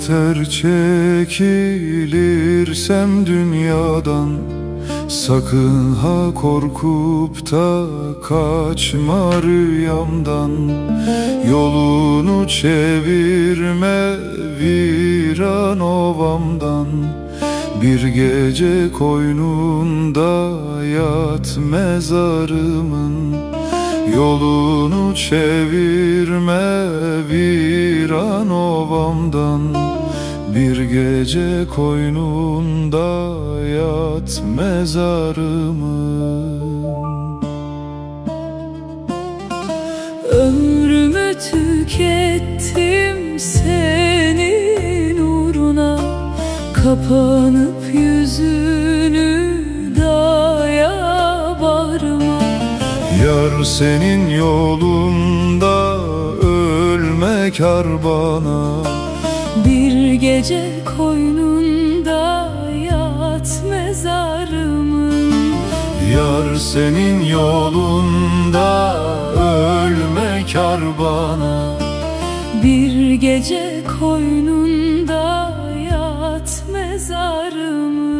yeter çekilirsem dünyadan. Sakın ha korkup da kaçma rüyamdan. Yolunu çevirme viran ovamdan. Bir gece koynunda yat mezarımın. Yolunu çevirme viran ovamdan. Bir gece koynunda yat mezarımın. Ömrümü tükettim senin uğruna. Kapanıp yüzünü daya bağrıma. Yar senin yolunda ölmek kar bana. Bir gece koynunda yat mezarımın. Yar senin yolunda ölmek kar bana. Bir gece koynunda yat mezarımın.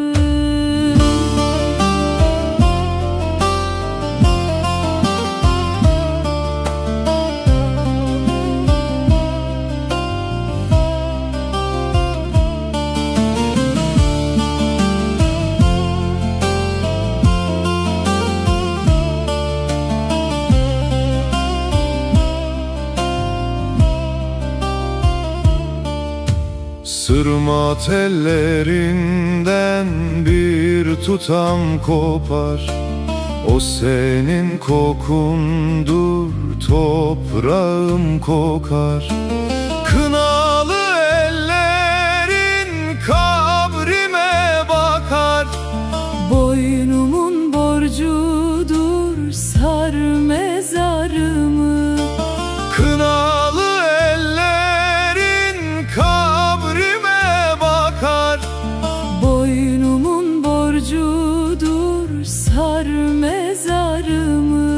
Sırma tellerinden bir tutam kopar. O senin kokundur, toprağım kokar. Kınalı ellerin kabrime bakar. Boynumun borcudur, sar mezarımı. Kınalı ellerin kabrime bakar. Boynumun borcudur, sar mezarımı.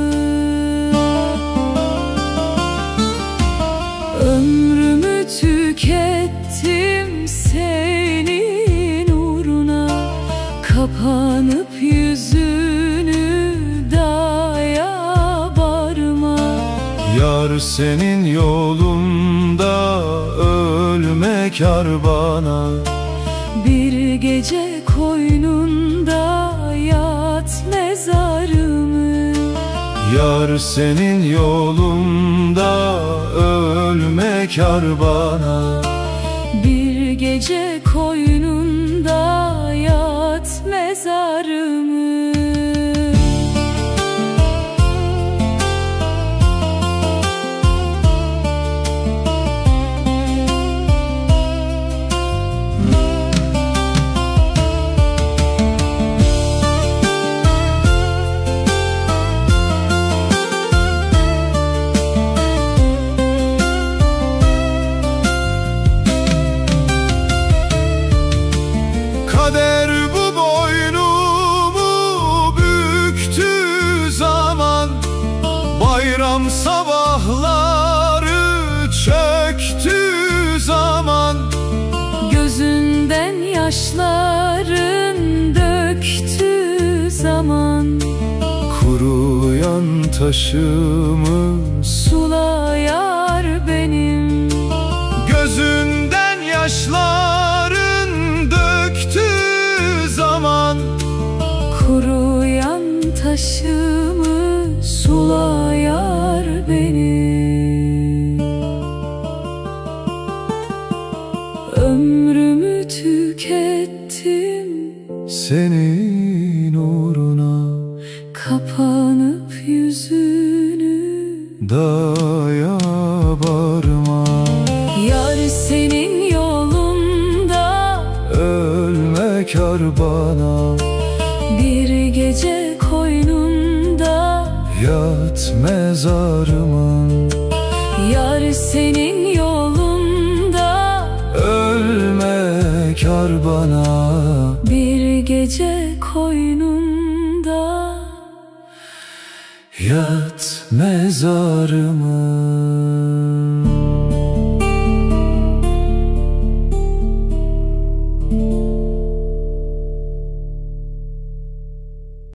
Ömrümü tükettim senin uğruna. Kapanıp yüzünü daya bağrıma. Yar senin yolunda ölmek kar bana. Bir gece koynunda yat mezarımın. Yar senin yolunda ölmek kar bana. Bir gece koynunda yat mezarımın. Kader bu boynumu büktü zaman. Bayram sabahları çöktü zaman. Gözünden yaşların döktü zaman. Kuruyan taşımı Sulayar benim. gözünden yaşların döktü zaman. Kuruyan taşımı sulayar benim. Ömrümü tükettim Senin uğruna kapanıp yüzünü daya bağrıma. Yar senin yolunda Ölmek kar bana. bir gece koynunda Yat mezarımın. Yar senin yolunda Ölmek kar bana. bir gece koynunda Yat mezarımın.